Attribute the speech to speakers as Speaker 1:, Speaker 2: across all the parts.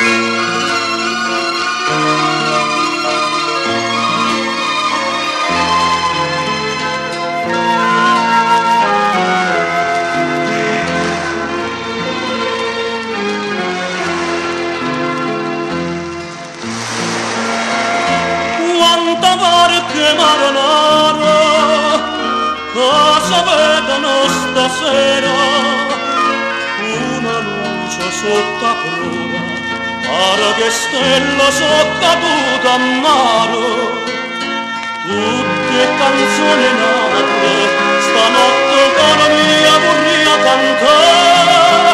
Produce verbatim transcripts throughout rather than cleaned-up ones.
Speaker 1: Quanta barche marinara cosa vedono stasera, una luce sotto a prova, pare che stella sono cadute a mare, tutte canzoni nate, stanotte con la mia vorria cantare,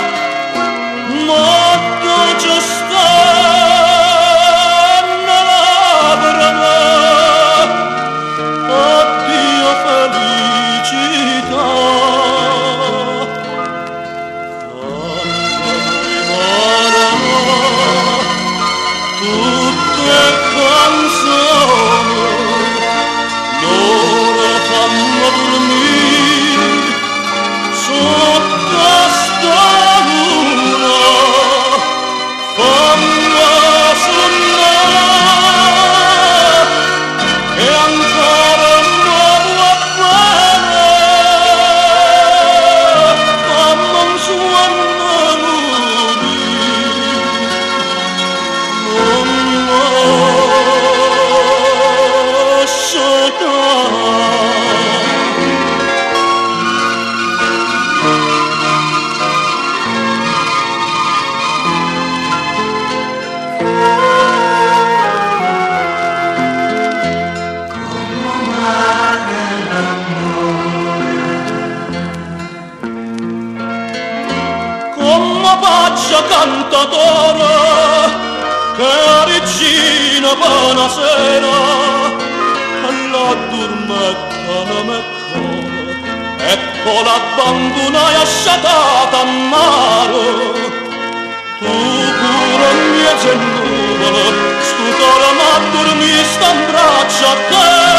Speaker 1: molto ci sta. Faccia cantatore che a regina buonasera alla dormetta me cuore, ecco l'abbandonai asciatata a mare, tu pure mia gennuvola stu cuore m'addormista in braccia a te.